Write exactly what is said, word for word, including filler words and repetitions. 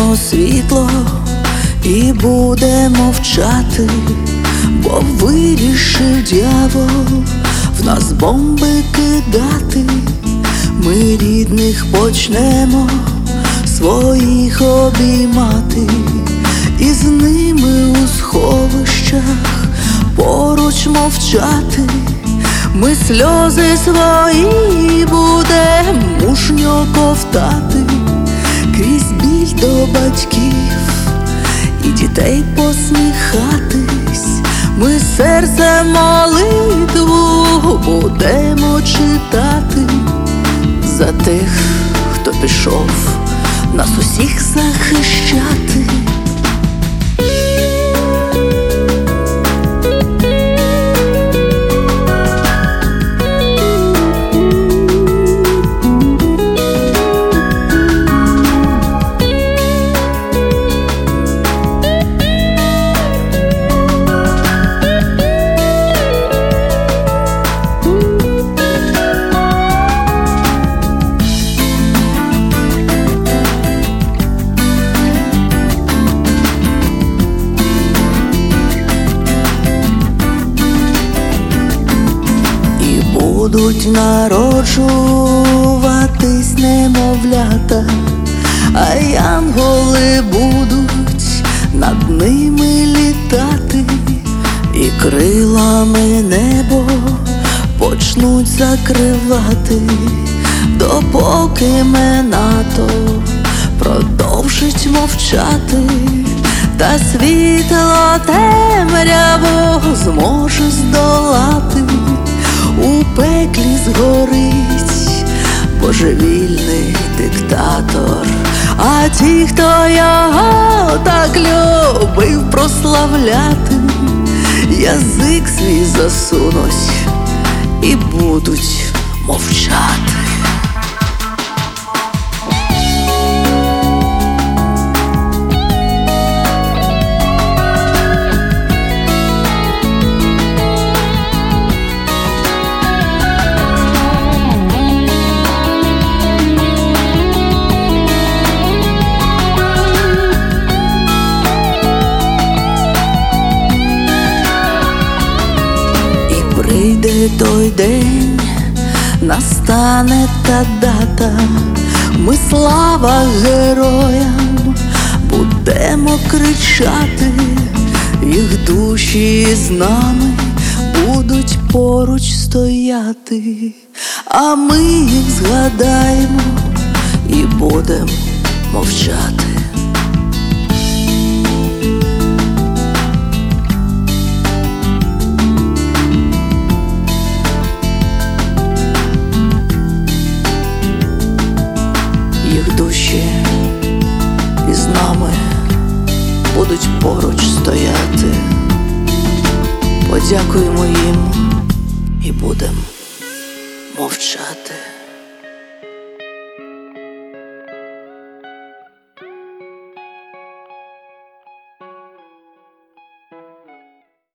Згаснемо світло і будемо мовчати, бо вирішив дьявол в нас бомби кидати. Ми рідних почнемо своїх обіймати, і з ними у сховищах поруч мовчати. Ми сльози свої будем мужньо ковтати, крізь біль до батьків і дітей посміхатись. Ми серце молитву будемо читати за тих, хто пішов нас усіх захищати. Будуть народжуватись немовлята, а янголи будуть над ними літати, і крилами небо почнуть закривати, допоки ми НАТО продовжить мовчати, та світло темряву зможе здолати. У пеклі згорить божевільний диктатор, а ті, хто його так любив прославляти, язик свій засунуть і будуть мовчати. Прийде той день, настане та дата, ми слава героям будемо кричати, їх душі з нами будуть поруч стояти, а ми їх згадаємо і будемо мовчати. Їх душі із нами будуть поруч стояти. Подякуємо їм і будемо мовчати.